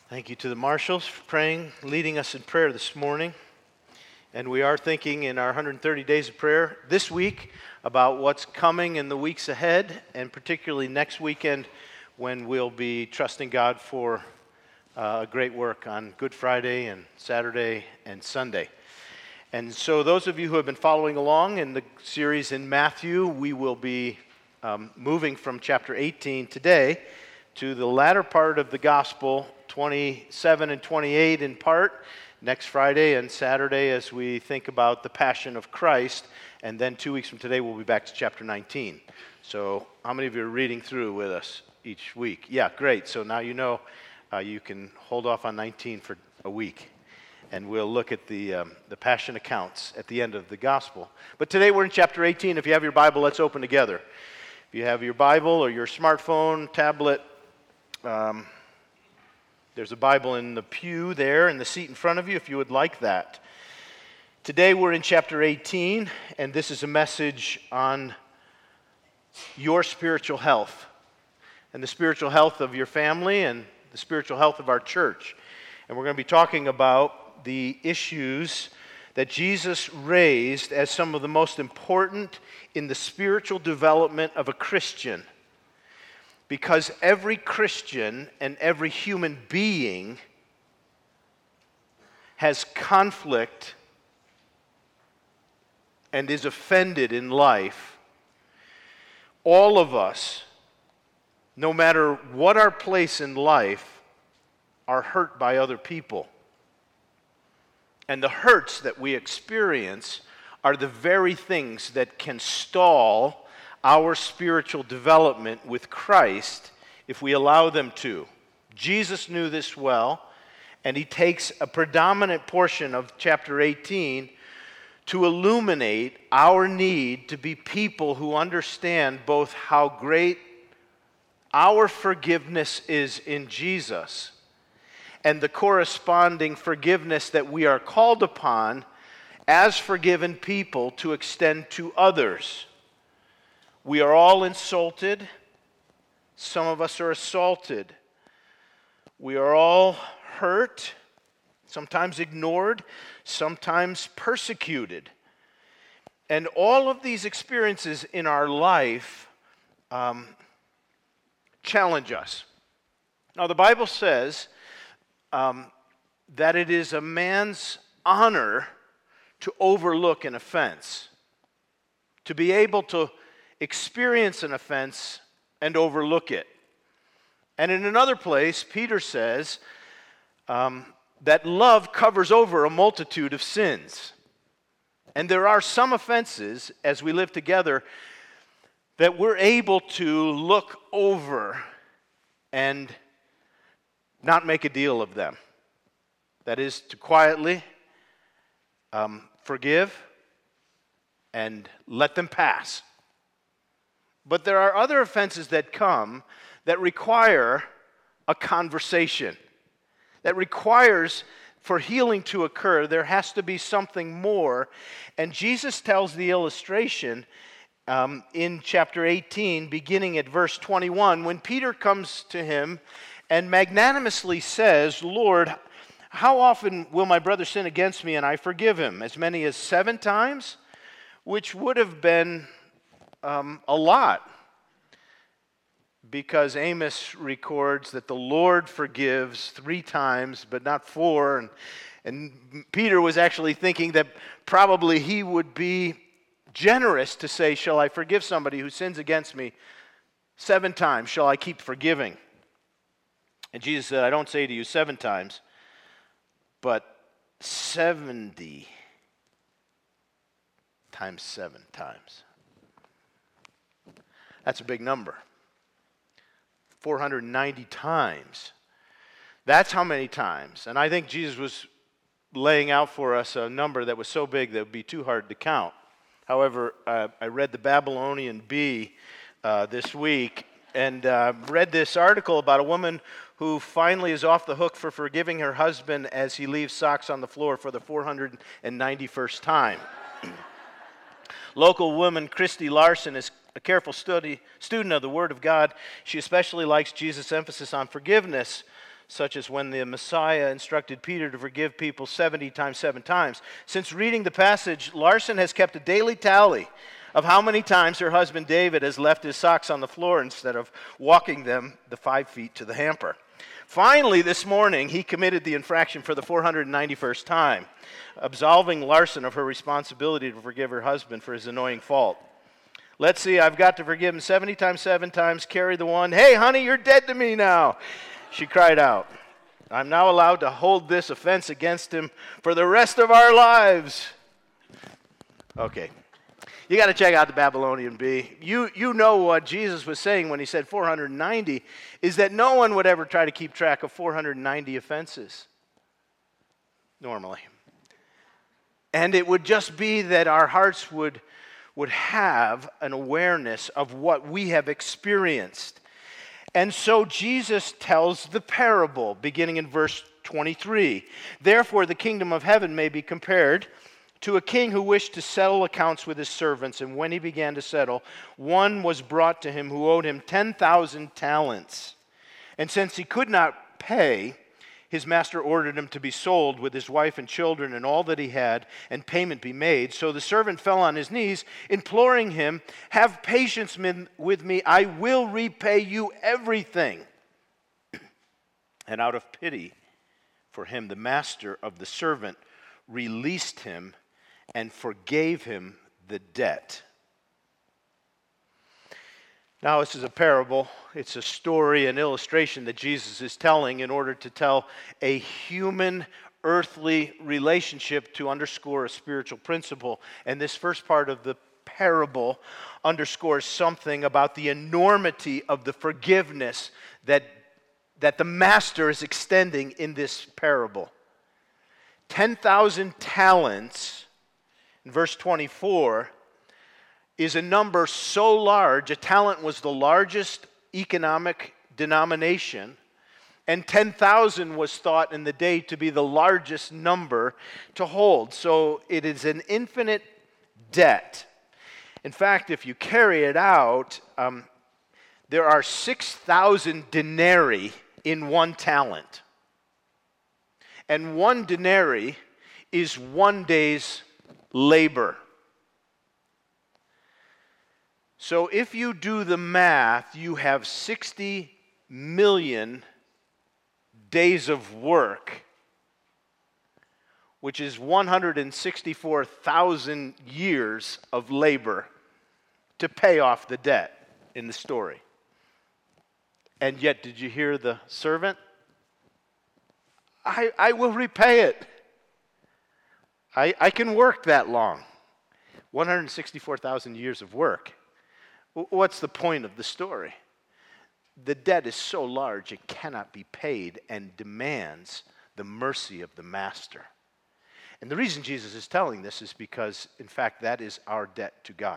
Thank you to the marshals for praying, leading us in prayer this morning. And we are thinking in our 130 days of prayer this week about what's coming in the weeks ahead, and particularly next weekend when we'll be trusting God for a great work on Good Friday and Saturday and Sunday. And so those of you who have been following along in the series in Matthew, we will be moving from chapter 18 today to the latter part of the gospel, 27 and 28 in part, next Friday and Saturday as we think about the Passion of Christ, and then 2 weeks from today we'll be back to chapter 19. So how many of you are reading through with us each week? Yeah, great. So now you know you can hold off on 19 for a week, and we'll look at the Passion accounts at the end of the gospel. But today we're in chapter 18. If you have your Bible, let's open together. If you have your Bible or your smartphone, tablet, there's a Bible in the pew there in the seat in front of you if you would like that. Today we're in chapter 18, and this is a message on your spiritual health and the spiritual health of your family and the spiritual health of our church. And we're going to be talking about the issues that Jesus raised as some of the most important in the spiritual development of a Christian. Because every Christian and every human being has conflict and is offended in life. All of us, no matter what our place in life, are hurt by other people. And the hurts that we experience are the very things that can stall our spiritual development with Christ if we allow them to. Jesus knew this well, and he takes a predominant portion of chapter 18 to illuminate our need to be people who understand both how great our forgiveness is in Jesus and the corresponding forgiveness that we are called upon as forgiven people to extend to others. We are all insulted. Some of us are assaulted. We are all hurt, sometimes ignored, sometimes persecuted. And all of these experiences in our life challenge us. Now, the Bible says that it is a man's honor to overlook an offense, to be able to experience an offense and overlook it. And in another place, Peter says that love covers over a multitude of sins. And there are some offenses, as we live together, that we're able to look over and not make a deal of them. That is, to quietly forgive and let them pass. But there are other offenses that come that require a conversation, that requires, for healing to occur, there has to be something more. And Jesus tells the illustration in chapter 18, beginning at verse 21, when Peter comes to him and magnanimously says, "Lord, how often will my brother sin against me and I forgive him? As many as 7 times?" Which would have been a lot, because Amos records that the Lord forgives 3 times, but not 4. And Peter was actually thinking that probably he would be generous to say, "Shall I forgive somebody who sins against me 7 times? Shall I keep forgiving?" And Jesus said, "I don't say to you 7 times, but 70 times 7 times." That's a big number. 490 times. That's how many times. And I think Jesus was laying out for us a number that was so big that it would be too hard to count. However, I read the Babylonian Bee this week and read this article about a woman who finally is off the hook for forgiving her husband as he leaves socks on the floor for the 491st time. Local woman Christy Larson is a careful student of the Word of God. She especially likes Jesus' emphasis on forgiveness. such as when the Messiah instructed Peter to forgive people 70 times, 7 times. Since reading the passage, Larson has kept a daily tally of how many times her husband David has left his socks on the floor instead of walking them the 5 feet to the hamper. Finally, this morning, he committed the infraction for the 491st time, absolving Larson of her responsibility to forgive her husband for his annoying fault. Let's see, I've got to forgive him 70 times, 7 times, carry the one. Hey, honey, you're dead to me now, she cried out. I'm now allowed to hold this offense against him for the rest of our lives. Okay. You got to check out the Babylonian Bee. You know what Jesus was saying when he said 490 is that no one would ever try to keep track of 490 offenses normally. And it would just be that our hearts would have an awareness of what we have experienced. And so Jesus tells the parable beginning in verse 23. Therefore the kingdom of heaven may be compared to a king who wished to settle accounts with his servants, and when he began to settle, one was brought to him who owed him 10,000 talents. And since he could not pay, his master ordered him to be sold with his wife and children and all that he had, and payment be made. So the servant fell on his knees, imploring him, have patience with me, I will repay you everything. And out of pity for him, the master of the servant released him and forgave him the debt. Now, this is a parable. It's a story, an illustration that Jesus is telling in order to tell a human, earthly relationship to underscore a spiritual principle. And this first part of the parable underscores something about the enormity of the forgiveness that the master is extending in this parable. 10,000 talents, in verse 24, is a number so large. A talent was the largest economic denomination, and 10,000 was thought in the day to be the largest number to hold. So it is an infinite debt. In fact, if you carry it out, there are 6,000 denarii in one talent. And 1 denarii is 1 day's labor. So if you do the math, you have 60 million days of work, which is 164,000 years of labor to pay off the debt in the story. And yet, did you hear the servant? I will repay it. I can work that long. 164,000 years of work. What's the point of the story? The debt is so large it cannot be paid and demands the mercy of the master. And the reason Jesus is telling this is because, in fact, that is our debt to God.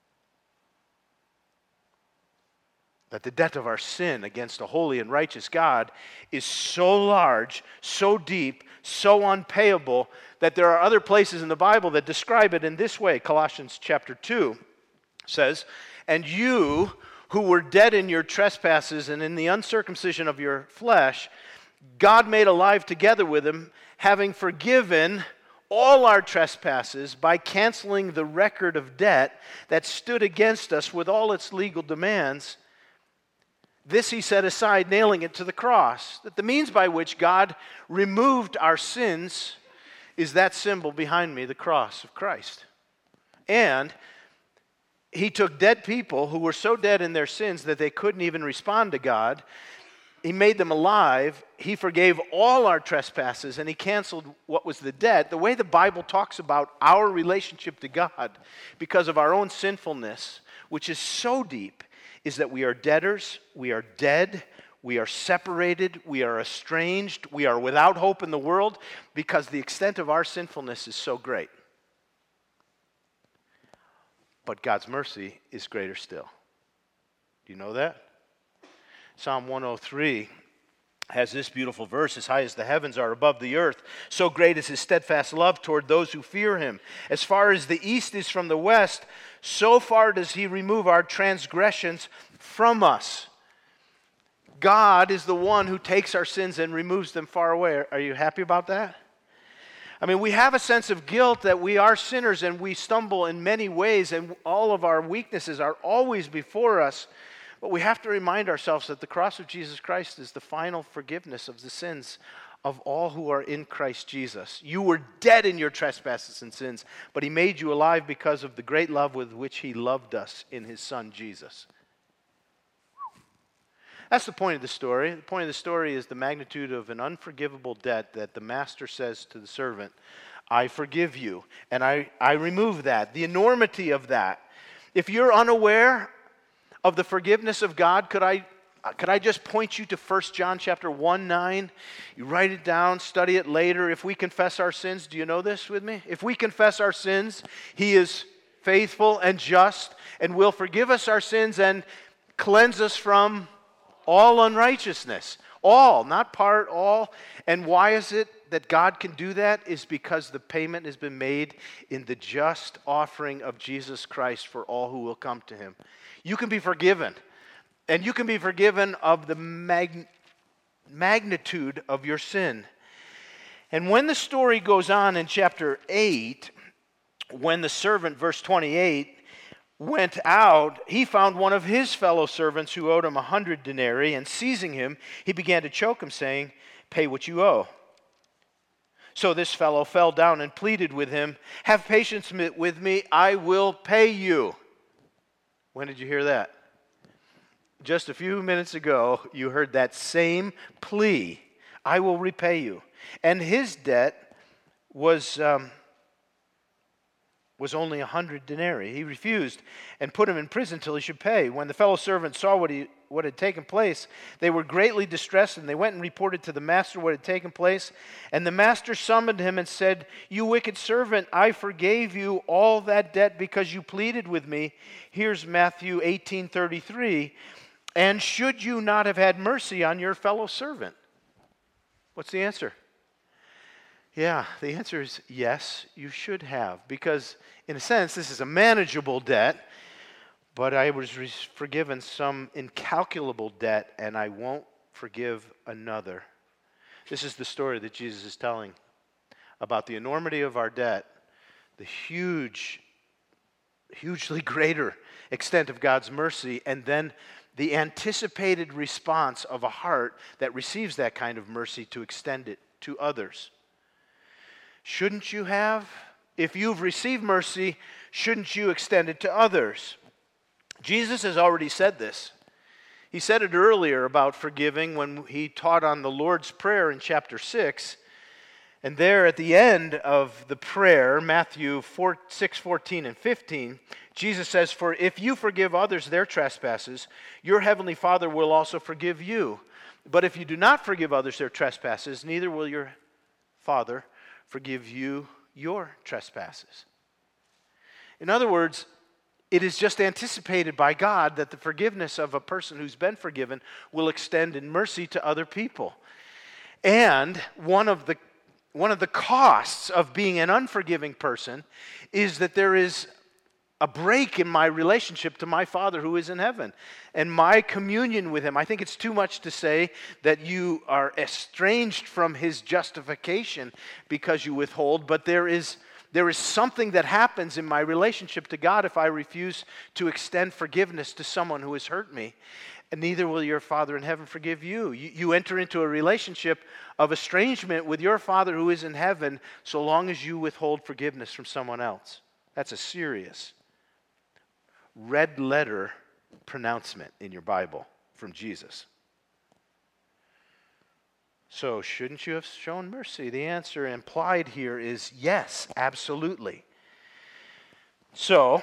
That the debt of our sin against a holy and righteous God is so large, so deep, so unpayable, that there are other places in the Bible that describe it in this way. Colossians chapter 2 says, and you who were dead in your trespasses and in the uncircumcision of your flesh, God made alive together with him, having forgiven all our trespasses by canceling the record of debt that stood against us with all its legal demands. This he set aside, nailing it to the cross. That the means by which God removed our sins is that symbol behind me, the cross of Christ. And he took dead people who were so dead in their sins that they couldn't even respond to God. He made them alive. He forgave all our trespasses, and he canceled what was the debt. The way the Bible talks about our relationship to God because of our own sinfulness, which is so deep, is that we are debtors, we are dead, we are separated, we are estranged, we are without hope in the world because the extent of our sinfulness is so great. But God's mercy is greater still. Do you know that? Psalm 103 has this beautiful verse, as high as the heavens are above the earth, so great is his steadfast love toward those who fear him. As far as the east is from the west, so far does he remove our transgressions from us. God is the one who takes our sins and removes them far away. Are you happy about that? I mean, we have a sense of guilt that we are sinners and we stumble in many ways, and all of our weaknesses are always before us. But we have to remind ourselves that the cross of Jesus Christ is the final forgiveness of the sins of all who are in Christ Jesus. You were dead in your trespasses and sins, but he made you alive because of the great love with which he loved us in his Son, Jesus. That's the point of the story. The point of the story is the magnitude of an unforgivable debt that the master says to the servant, I forgive you, and I remove that, the enormity of that. If you're unaware of the forgiveness of God, could I just point you to 1 John chapter 1:9? You write it down, study it later. If we confess our sins, do you know this with me? If we confess our sins, he is faithful and just and will forgive us our sins and cleanse us from all unrighteousness. All, not part, all. And why is it that God can do that? Is because the payment has been made in the just offering of Jesus Christ for all who will come to him. You can be forgiven. And you can be forgiven of the magnitude of your sin. And when the story goes on in chapter 8, when the servant, verse 28, went out, he found one of his fellow servants who owed him 100 denarii, and seizing him, he began to choke him, saying, pay what you owe. So this fellow fell down and pleaded with him, have patience with me, I will pay you. When did you hear that? Just a few minutes ago, you heard that same plea, I will repay you. And his debt was only 100 denarii. He refused and put him in prison till he should pay. When the fellow servants saw what had taken place, they were greatly distressed, and they went and reported to the master what had taken place. And the master summoned him and said, you wicked servant, I forgave you all that debt because you pleaded with me. Here's Matthew 18:33. And should you not have had mercy on your fellow servant? What's the answer? Yeah, the answer is yes, you should have. Because in a sense, this is a manageable debt, but I was forgiven some incalculable debt, and I won't forgive another. This is the story that Jesus is telling about the enormity of our debt, the hugely greater extent of God's mercy, and then the anticipated response of a heart that receives that kind of mercy to extend it to others. Shouldn't you have? If you've received mercy, shouldn't you extend it to others? Jesus has already said this. He said it earlier about forgiving when he taught on the Lord's Prayer in chapter 6. And there at the end of the prayer, Matthew 6:14 and 15, Jesus says, for if you forgive others their trespasses, your heavenly Father will also forgive you. But if you do not forgive others their trespasses, neither will your Father forgive you your trespasses. In other words, it is just anticipated by God that the forgiveness of a person who's been forgiven will extend in mercy to other people. And one of the costs of being an unforgiving person is that there is a break in my relationship to my Father who is in heaven and my communion with him. I think it's too much to say that you are estranged from his justification because you withhold, but there is something that happens in my relationship to God if I refuse to extend forgiveness to someone who has hurt me. And neither will your Father in heaven forgive you. You enter into a relationship of estrangement with your Father who is in heaven so long as you withhold forgiveness from someone else. That's a serious red letter pronouncement in your Bible from Jesus. So, shouldn't you have shown mercy? The answer implied here is yes, absolutely. So,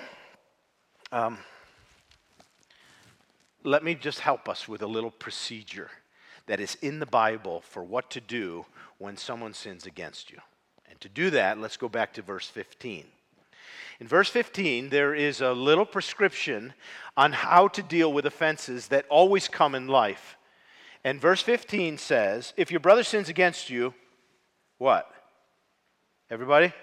let me just help us with a little procedure that is in the Bible for what to do when someone sins against you. And to do that, let's go back to verse 15. In verse 15, there is a little prescription on how to deal with offenses that always come in life. And verse 15 says, if your brother sins against you, what? Everybody?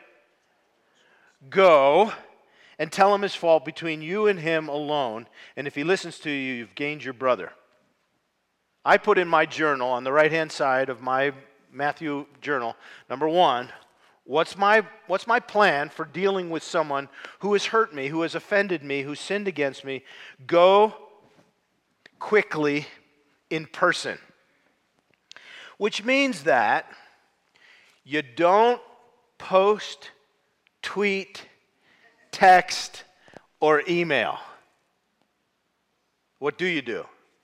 Go and tell him his fault between you and him alone. And if he listens to you, you've gained your brother. I put in my journal on the right-hand side of my Matthew journal, number 1, what's my plan for dealing with someone who has hurt me, who has offended me, who sinned against me? Go quickly in person. Which means that you don't post, tweet, text, or email. What do you do?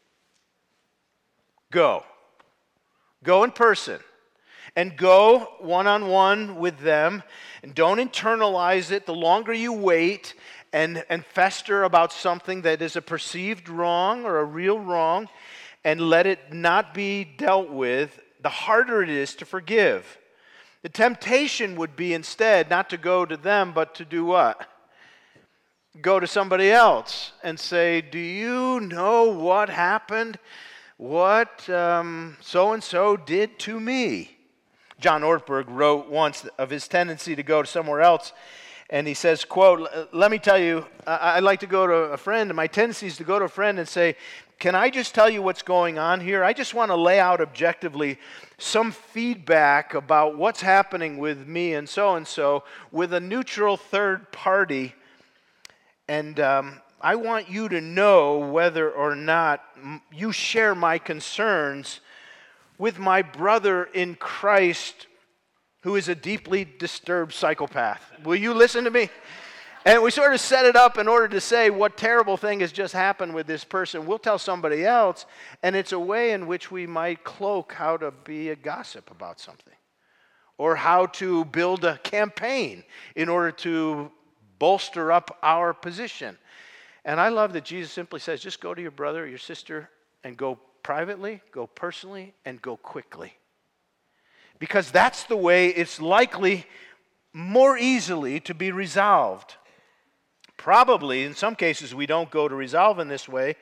Go. Go in person. And go one-on-one with them. And don't internalize it. The longer you wait and fester about something that is a perceived wrong or a real wrong, and let it not be dealt with, the harder it is to forgive. The temptation would be instead not to go to them, but to do what? Go to somebody else and say, do you know what happened? What so-and-so did to me? John Ortberg wrote once of his tendency to go to somewhere else, and he says, quote, let me tell you, I like to go to a friend, and my tendency is to go to a friend and say, can I just tell you what's going on here? I just want to lay out objectively some feedback about what's happening with me and so with a neutral third party, and I want you to know whether or not you share my concerns with my brother in Christ who is a deeply disturbed psychopath. Will you listen to me? And we sort of set it up in order to say what terrible thing has just happened with this person. We'll tell somebody else, and it's a way in which we might cloak how to be a gossip about something, or how to build a campaign in order to bolster up our position. And I love that Jesus simply says, just go to your brother or your sister and go privately, go personally, and go quickly. Because that's the way it's likely more easily to be resolved. Probably, in some cases, we don't go to resolve in this way.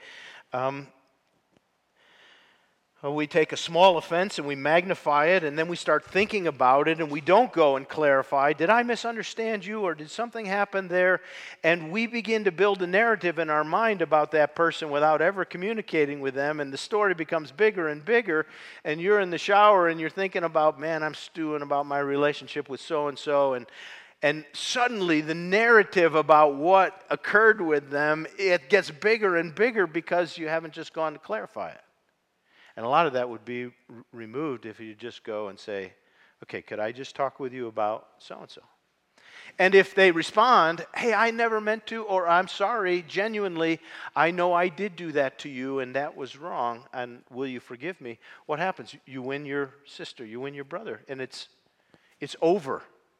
We take a small offense and we magnify it, and then we start thinking about it, and we don't go and clarify, did I misunderstand you, or did something happen there? And we begin to build a narrative in our mind about that person without ever communicating with them, and the story becomes bigger and bigger, and you're in the shower and you're thinking about, man, I'm stewing about my relationship with so-and-so, and suddenly the narrative about what occurred with them, it gets bigger and bigger because you haven't just gone to clarify it. And a lot of that would be removed if you just go and say, okay, could I just talk with you about so-and-so? And if they respond, hey, I never meant to, or I'm sorry, genuinely, I know I did do that to you and that was wrong, and will you forgive me? What happens? You win your sister, you win your brother, and it's over.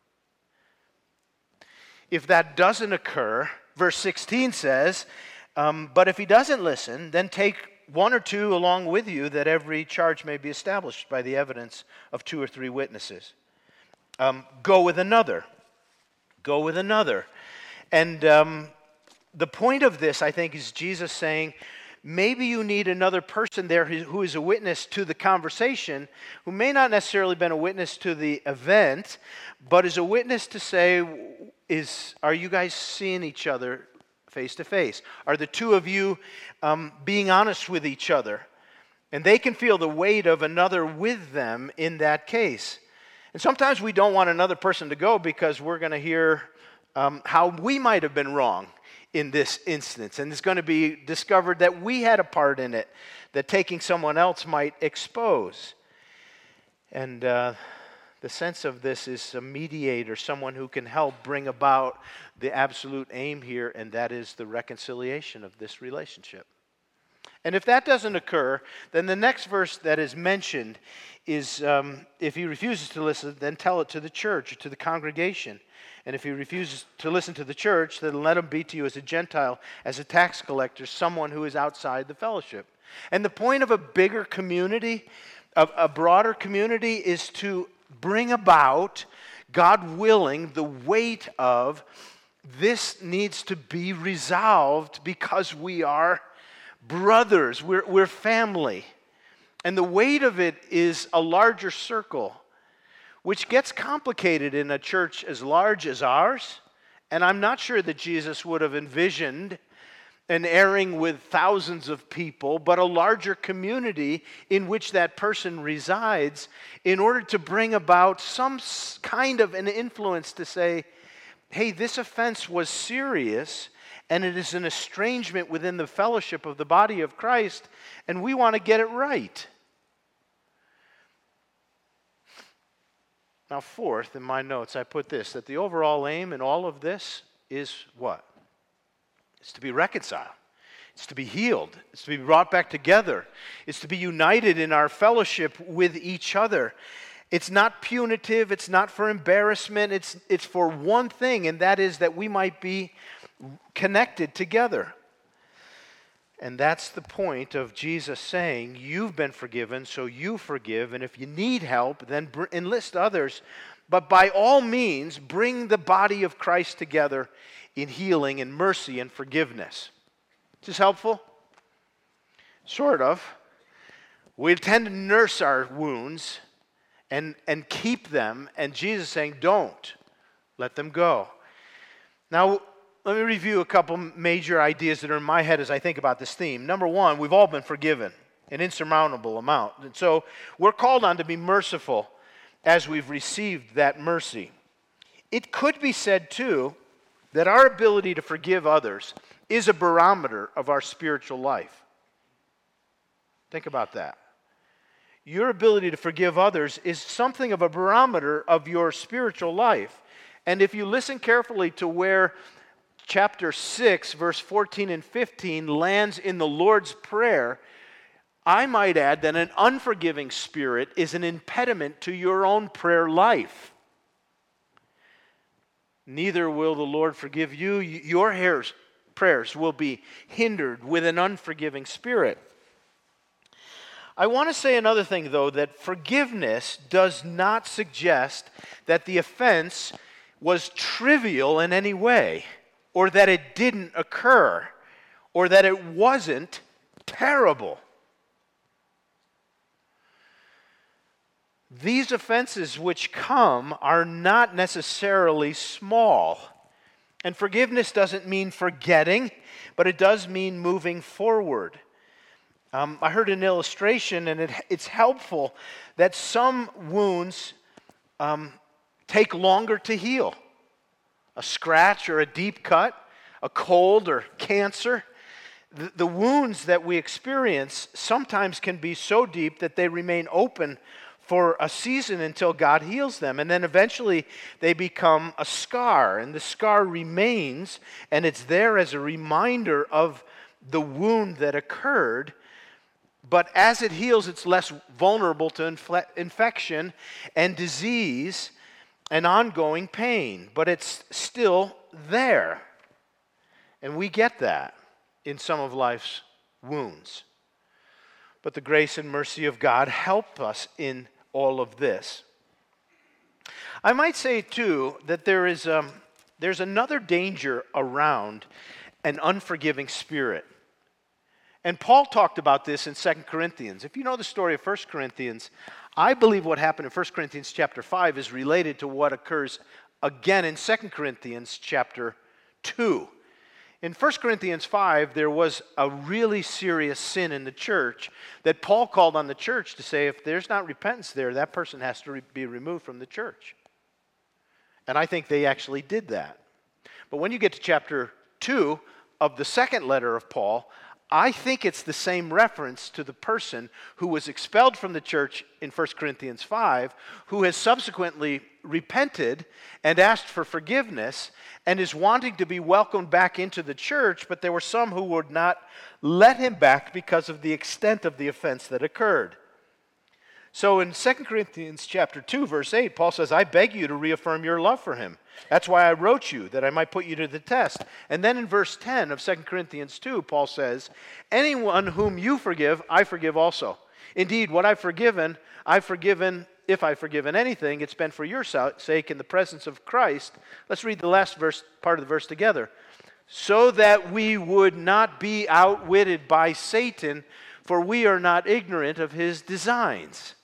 If that doesn't occur, verse 16 says, but if he doesn't listen, then take one or two along with you, that every charge may be established by the evidence of 2 or 3 witnesses. Go with another. Go with another. And the point of this, I think, is Jesus saying, maybe you need another person there who is a witness to the conversation, who may not necessarily been a witness to the event, but is a witness to say, are you guys seeing each other face to face? Are the two of you being honest with each other? And they can feel the weight of another with them in that case. And sometimes we don't want another person to go because we're going to hear how we might have been wrong in this instance. And it's going to be discovered that we had a part in it, that taking someone else might expose. And the sense of this is a mediator, someone who can help bring about the absolute aim here, and that is the reconciliation of this relationship. And if that doesn't occur, then the next verse that is mentioned is, if he refuses to listen, then tell it to the church, or to the congregation. And if he refuses to listen to the church, then let him be to you as a Gentile, as a tax collector, someone who is outside the fellowship. And the point of a bigger community, of a broader community, is to bring about, God willing, the weight of this needs to be resolved because we are brothers, we're family. And the weight of it is a larger circle, which gets complicated in a church as large as ours. And I'm not sure that Jesus would have envisioned an airing with thousands of people, but a larger community in which that person resides, in order to bring about some kind of an influence to say, hey, this offense was serious, and it is an estrangement within the fellowship of the body of Christ, and we want to get it right. Now, fourth, in my notes, I put this, that the overall aim in all of this is what? It's to be reconciled. It's to be healed. It's to be brought back together. It's to be united in our fellowship with each other. It's not punitive. It's not for embarrassment. It's for one thing, and that is that we might be connected together. And that's the point of Jesus saying, you've been forgiven, so you forgive. And if you need help, then enlist others. But by all means, bring the body of Christ together in healing and mercy and forgiveness. Is this helpful? Sort of. We tend to nurse our wounds and keep them. And Jesus is saying, don't. Let them go. Now, let me review a couple major ideas that are in my head as I think about this theme. Number one, we've all been forgiven, an insurmountable amount. And so we're called on to be merciful as we've received that mercy. It could be said, too, that our ability to forgive others is a barometer of our spiritual life. Think about that. Your ability to forgive others is something of a barometer of your spiritual life. And if you listen carefully to where chapter 6, verse 14 and 15 lands in the Lord's Prayer, I might add that an unforgiving spirit is an impediment to your own prayer life. Neither will the Lord forgive you. Your prayers will be hindered with an unforgiving spirit. I want to say another thing, though, that forgiveness does not suggest that the offense was trivial in any way, or that it didn't occur, or that it wasn't terrible. These offenses which come are not necessarily small. And forgiveness doesn't mean forgetting, but it does mean moving forward. I heard an illustration, and it's helpful, that some wounds take longer to heal. A scratch or a deep cut, a cold or cancer. The wounds that we experience sometimes can be so deep that they remain open for a season until God heals them. And then eventually they become a scar, and the scar remains, and it's there as a reminder of the wound that occurred. But as it heals, it's less vulnerable to infection and disease and ongoing pain. But it's still there. And we get that in some of life's wounds. But the grace and mercy of God help us in all of this. I might say, too, that there's another danger around an unforgiving spirit. And Paul talked about this in 2 Corinthians. If you know the story of 1 Corinthians, I believe what happened in 1 Corinthians chapter 5 is related to what occurs again in 2 Corinthians chapter 2. In 1 Corinthians 5, there was a really serious sin in the church that Paul called on the church to say, if there's not repentance there, that person has to be removed from the church. And I think they actually did that. But when you get to chapter 2 of the second letter of Paul, I think it's the same reference to the person who was expelled from the church in 1 Corinthians 5, who has subsequently repented and asked for forgiveness and is wanting to be welcomed back into the church, but there were some who would not let him back because of the extent of the offense that occurred. So in 2 Corinthians chapter 2, verse 8, Paul says, I beg you to reaffirm your love for him. That's why I wrote you, that I might put you to the test. And then in verse 10 of 2 Corinthians 2, Paul says, anyone whom you forgive, I forgive also. Indeed, what I've forgiven, if I've forgiven anything, it's been for your sake in the presence of Christ. Let's read the last part of the verse together. So that we would not be outwitted by Satan, for we are not ignorant of his designs.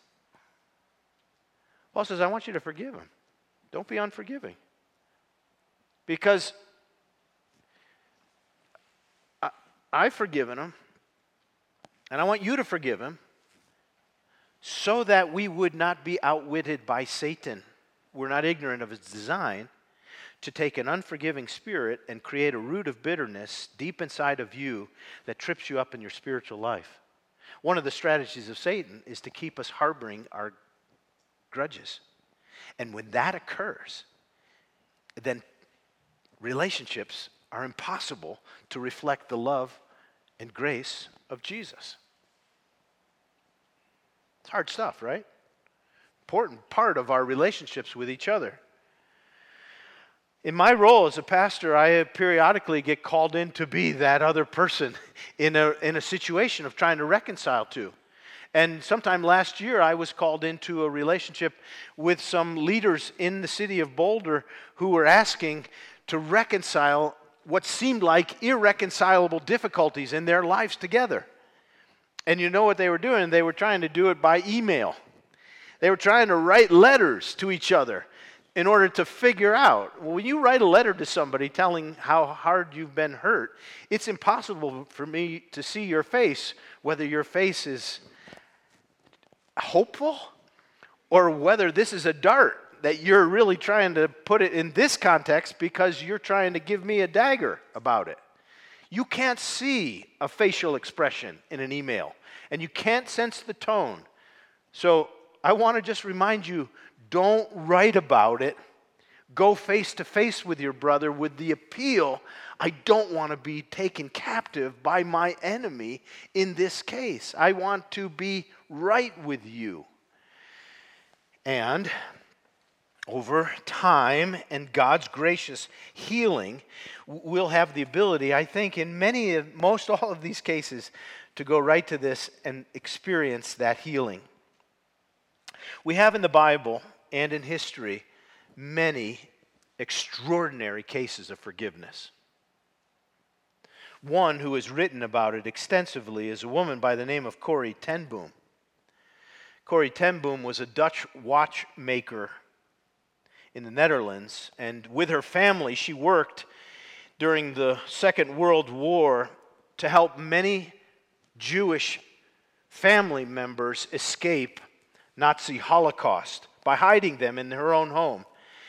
Paul says, I want you to forgive him. Don't be unforgiving. Because I've forgiven him, and I want you to forgive him, so that we would not be outwitted by Satan. We're not ignorant of his design to take an unforgiving spirit and create a root of bitterness deep inside of you that trips you up in your spiritual life. One of the strategies of Satan is to keep us harboring our grudges. And when that occurs, then relationships are impossible to reflect the love and grace of Jesus. It's hard stuff, right? Important part of our relationships with each other. In my role as a pastor, I periodically get called in to be that other person in a situation of trying to reconcile to. And sometime last year, I was called into a relationship with some leaders in the city of Boulder who were asking to reconcile what seemed like irreconcilable difficulties in their lives together. And you know what they were doing? They were trying to do it by email. They were trying to write letters to each other in order to figure out, when you write a letter to somebody telling how hard you've been hurt, it's impossible for me to see your face, whether your face is hopeful or whether this is a dart that you're really trying to put it in this context because you're trying to give me a dagger about it. You can't see a facial expression in an email, and you can't sense the tone. So I want to just remind you, don't write about it. Go face to face with your brother with the appeal, I don't want to be taken captive by my enemy in this case. I want to be right with you. And over time and God's gracious healing, we'll have the ability, I think, in most all of these cases, to go right to this and experience that healing. We have in the Bible and in history many extraordinary cases of forgiveness. One who has written about it extensively is a woman by the name of Corrie ten Boom. Corrie ten Boom was a Dutch watchmaker in the Netherlands, and with her family she worked during the Second World War to help many Jewish family members escape Nazi Holocaust by hiding them in her own home.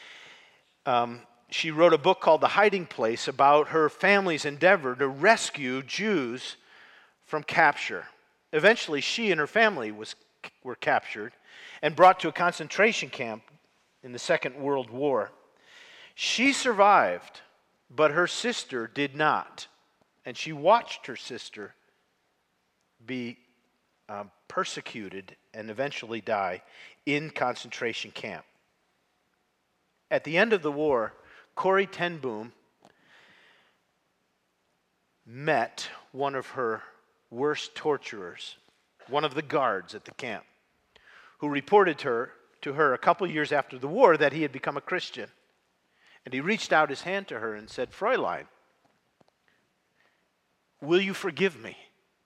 She wrote a book called The Hiding Place about her family's endeavor to rescue Jews from capture. Eventually, she and her family were captured and brought to a concentration camp in the Second World War. She survived, but her sister did not. And she watched her sister be persecuted and eventually die in concentration camp. At the end of the war, Corrie ten Boom met one of her worst torturers, one of the guards at the camp, who reported to her a couple years after the war that he had become a Christian. And he reached out his hand to her and said, "Fräulein, will you forgive me?"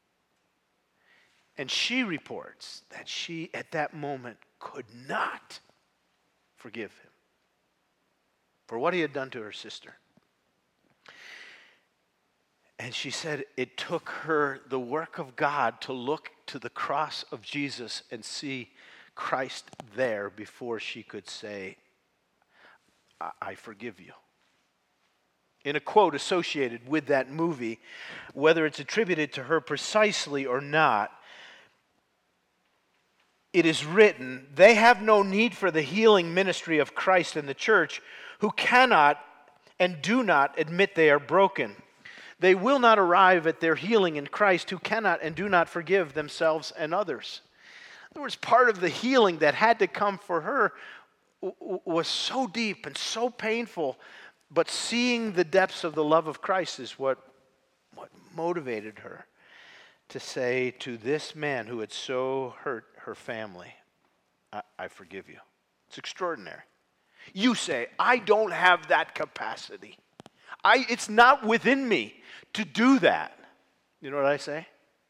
And she reports that she, at that moment, could not forgive him for what he had done to her sister. And she said it took her the work of God to look to the cross of Jesus and see Christ there before she could say, I forgive you. In a quote associated with that movie, whether it's attributed to her precisely or not, it is written, "They have no need for the healing ministry of Christ in the church who cannot and do not admit they are broken. They will not arrive at their healing in Christ who cannot and do not forgive themselves and others." In other words, part of the healing that had to come for her was so deep and so painful, but seeing the depths of the love of Christ is what motivated her to say to this man who had so hurt her family, I forgive you. It's extraordinary. You say, I don't have that capacity. It's not within me to do that. You know what I say?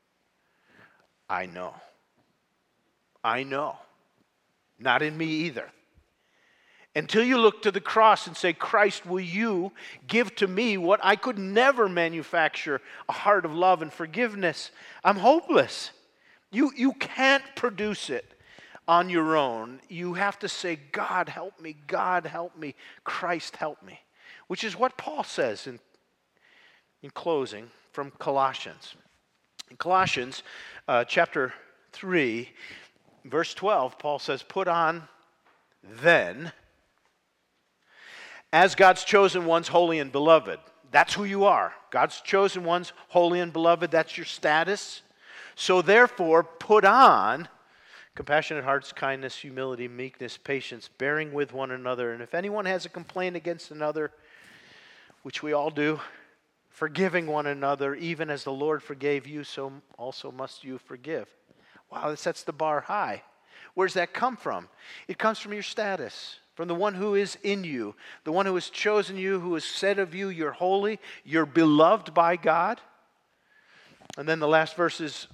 I know. I know. Not in me either. Until you look to the cross and say, Christ, will you give to me what I could never manufacture, a heart of love and forgiveness? I'm hopeless. You can't produce it on your own. You have to say, God, help me. God, help me. Christ, help me. Which is what Paul says in closing from Colossians. In Colossians chapter 3, verse 12, Paul says, put on then, as God's chosen ones, holy and beloved. That's who you are. God's chosen ones, holy and beloved. That's your status. So therefore, put on compassionate hearts, kindness, humility, meekness, patience, bearing with one another. And if anyone has a complaint against another, which we all do, forgiving one another, even as the Lord forgave you, so also must you forgive. Wow, that sets the bar high. Where does that come from? It comes from your status, from the one who is in you, the one who has chosen you, who has said of you, you're holy, you're beloved by God. And then the last verse is,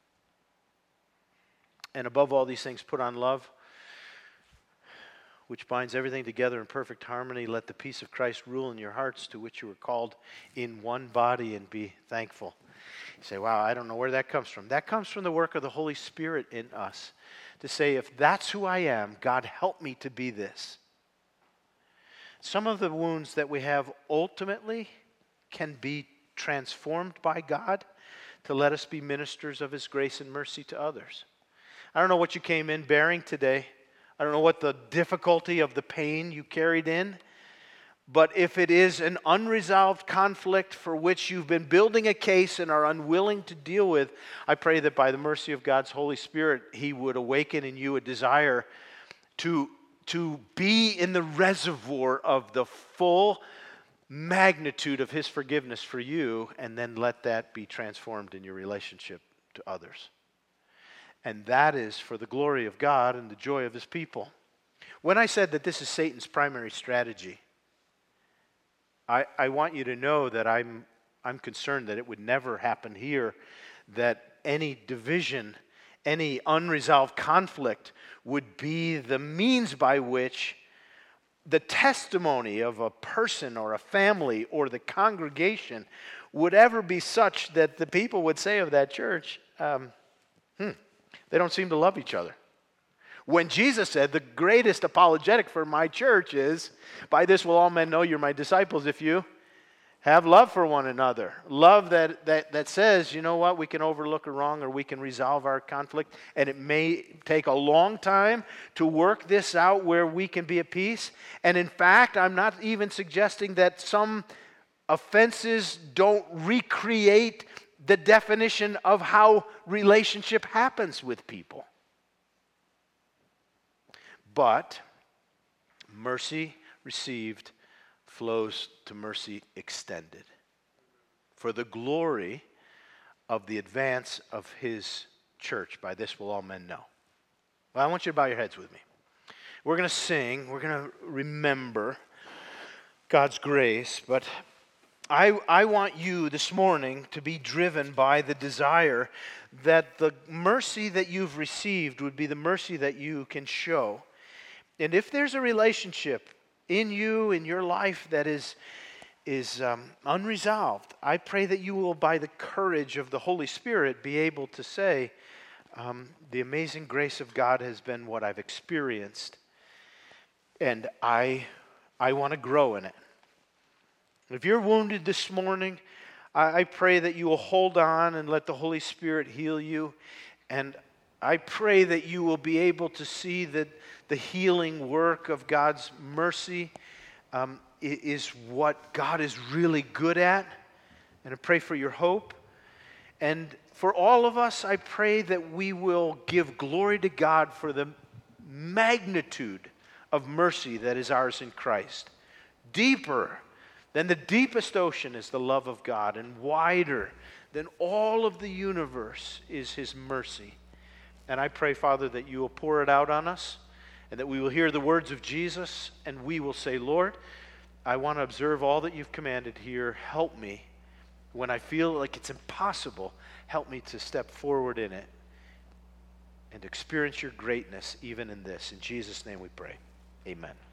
and above all these things, put on love, which binds everything together in perfect harmony. Let the peace of Christ rule in your hearts, to which you were called in one body, and be thankful. You say, wow, I don't know where that comes from. That comes from the work of the Holy Spirit in us. To say, if that's who I am, God, help me to be this. Some of the wounds that we have ultimately can be transformed by God to let us be ministers of His grace and mercy to others. I don't know what you came in bearing today. I don't know what the difficulty of the pain you carried in. But if it is an unresolved conflict for which you've been building a case and are unwilling to deal with, I pray that by the mercy of God's Holy Spirit, He would awaken in you a desire to be in the reservoir of the full magnitude of His forgiveness for you, and then let that be transformed in your relationship to others. And that is for the glory of God and the joy of His people. When I said that this is Satan's primary strategy, I want you to know that I'm concerned that it would never happen here, that any division, any unresolved conflict would be the means by which the testimony of a person or a family or the congregation would ever be such that the people would say of that church, they don't seem to love each other. When Jesus said, the greatest apologetic for my church is, by this will all men know you're my disciples if you have love for one another. Love that says, you know what, we can overlook a wrong or we can resolve our conflict, and it may take a long time to work this out where we can be at peace. And in fact, I'm not even suggesting that some offenses don't recreate the definition of how relationship happens with people. But mercy received flows to mercy extended for the glory of the advance of His church. By this will all men know. Well, I want you to bow your heads with me. We're going to sing. We're going to remember God's grace. But I want you this morning to be driven by the desire that the mercy that you've received would be the mercy that you can show. And if there's a relationship in you, in your life, that is unresolved, I pray that you will, by the courage of the Holy Spirit, be able to say, the amazing grace of God has been what I've experienced, and I want to grow in it. If you're wounded this morning, I pray that you will hold on and let the Holy Spirit heal you, and I pray that you will be able to see that the healing work of God's mercy is what God is really good at. And I pray for your hope. And for all of us, I pray that we will give glory to God for the magnitude of mercy that is ours in Christ. Deeper than the deepest ocean is the love of God, and wider than all of the universe is His mercy. And I pray, Father, that you will pour it out on us, and that we will hear the words of Jesus, and we will say, Lord, I want to observe all that you've commanded here. Help me. When I feel like it's impossible, help me to step forward in it and experience your greatness even in this. In Jesus' name we pray. Amen.